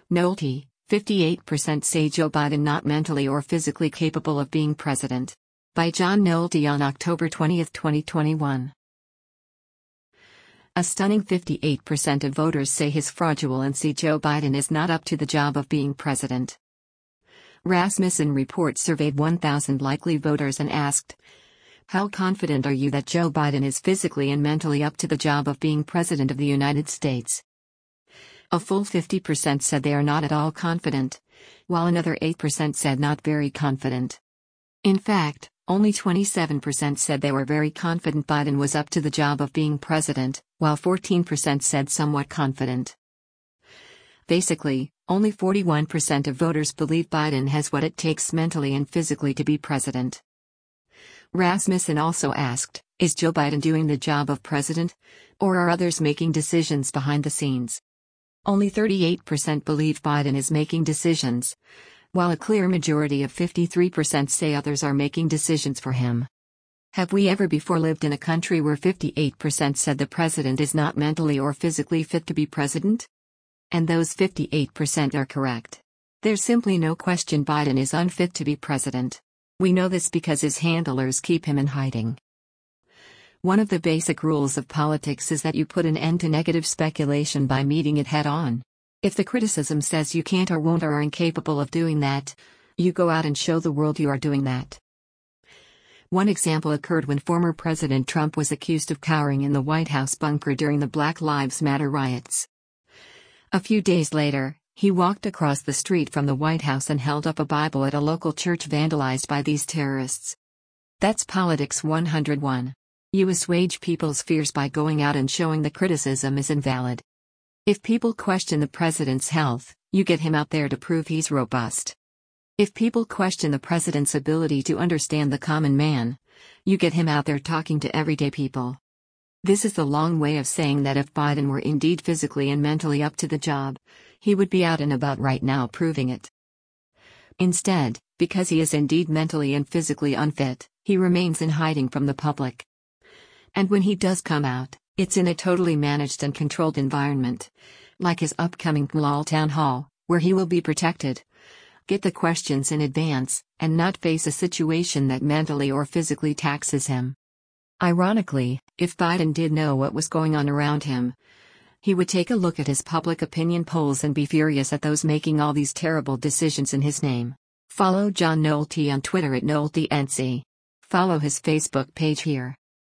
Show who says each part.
Speaker 1: Nolte, 58% say Joe Biden not mentally or physically capable of being president. By John Nolte on October 20, 2021. A stunning 58% of voters say his fraudulency Joe Biden is not up to the job of being president. Rasmussen Report surveyed 1,000 likely voters and asked, "How confident are you that Joe Biden is physically and mentally up to the job of being President of the United States?" A full 50% said they are not at all confident, while another 8% said not very confident. In fact, only 27% said they were very confident Biden was up to the job of being president, while 14% said somewhat confident. Basically, only 41% of voters believe Biden has what it takes mentally and physically to be president. Rasmussen also asked, "Is Joe Biden doing the job of president? Or are others making decisions behind the scenes?" Only 38% believe Biden is making decisions, while a clear majority of 53% say others are making decisions for him. Have we ever before lived in a country where 58% said the president is not mentally or physically fit to be president? And those 58% are correct. There's simply no question Biden is unfit to be president. We know this because his handlers keep him in hiding. One of the basic rules of politics is that you put an end to negative speculation by meeting it head on. If the criticism says you can't or won't or are incapable of doing that, you go out and show the world you are doing that. One example occurred when former President Trump was accused of cowering in the White House bunker during the Black Lives Matter riots. A few days later, he walked across the street from the White House and held up a Bible at a local church vandalized by these terrorists. That's Politics 101. You assuage people's fears by going out and showing the criticism is invalid. If people question the president's health, you get him out there to prove he's robust. If people question the president's ability to understand the common man, you get him out there talking to everyday people. This is the long way of saying that if Biden were indeed physically and mentally up to the job, he would be out and about right now proving it. Instead, because he is indeed mentally and physically unfit, he remains in hiding from the public. And when he does come out, it's in a totally managed and controlled environment, like his upcoming Malal town hall, where he will be protected, get the questions in advance, and not face a situation that mentally or physically taxes him. Ironically, if Biden did know what was going on around him, he would take a look at his public opinion polls and be furious at those making all these terrible decisions in his name. Follow John Nolte on Twitter at NolteNC. Follow his Facebook page here.